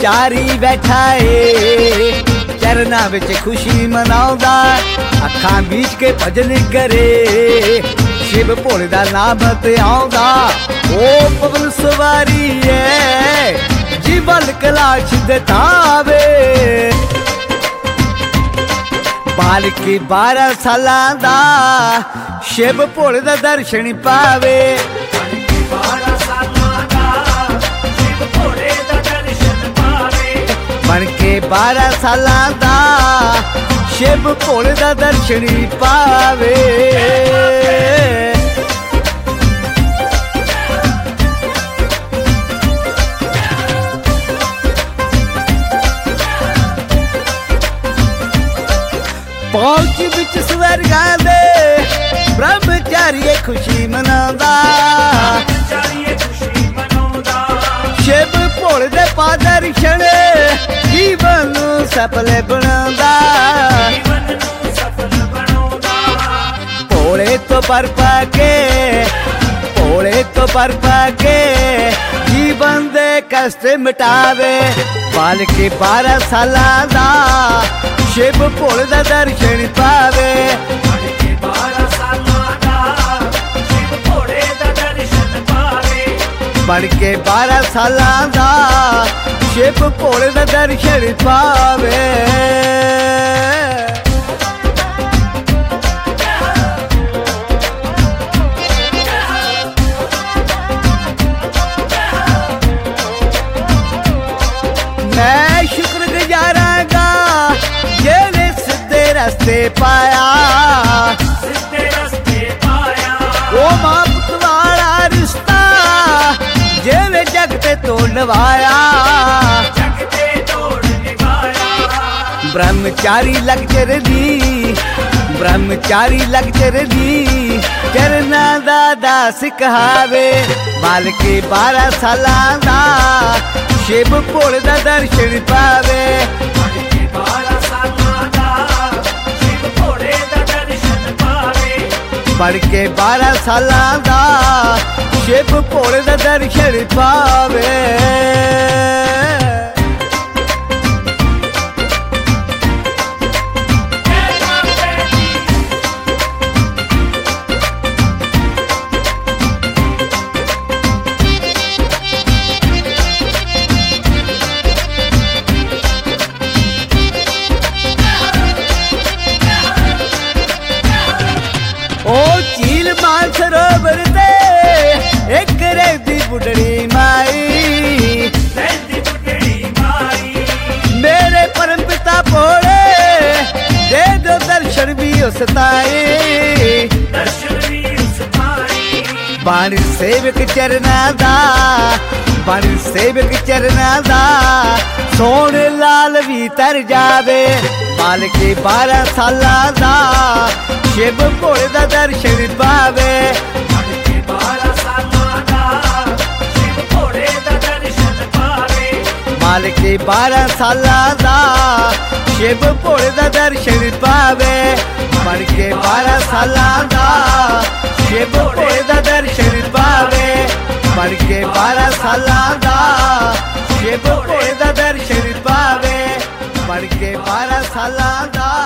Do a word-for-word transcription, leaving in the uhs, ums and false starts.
ब्रह्मचारी बैठा है चरना विच खुशी मनाउंदा अखां बीच के भजन करे शिव भोले दा नाम ते आउंदा ओ पवन सवारी है जीवन कलाश दे तावे बालकी बारह सालां दा शिव भोले दा दर्शन पावे बन के बारह सालां दा शिव भोले दा दर्शन पावे पहुंच बिच स्वर्गां दे ब्रह्मचारी खुशी मनाउंदा शिव भोले दे पादर्शन जीवन नूं सफल बनाउंदा भोले तो पर पाके भोले तो पर पाके जीवन दे कष्ट मिटावे बालकी बारह सालां दा शिव भोले दा दर्शन पावे बन के बारह सालां दा शिव भोले दा दर्शन पावे मैं शुक्र गुजारांगा जेने सीधे रस्ते पाया सीधे रस्ते पाया ओ मां पुत वाला रिश्ता जेने जग ते तोड़ निभाया जग ते तोड़ निभाया ब्रह्मचारी लग चरदी ब्रह्मचारी लग चरदी चरना दा दास कहावे बालकी बारह सालां दा शिव भोले दा दर्शन पावे बढ़ के बारह सालां दा शिव भोले दा दर्शन पावे ओ झील मानसरोवर दे एक रहती बुढ़ड़ी माई मेरे परम पिता भोले दे दो दर्शन भी उस ताई बाणी सेवक चरना दा बाणी सेवक चरना दा सोने लाल भी तर जावे बालकी बारह सालां दा शिव भोले दा दर्शन पावे बालकी बारह सालां दा शिव भोले दा दर्शन पावे बन के बारह सालां दा शिव भोले दा दर्शन पावे बन के बारह सालां दा शिव भोले दा दर्शन पावे बन के बारह सालां दा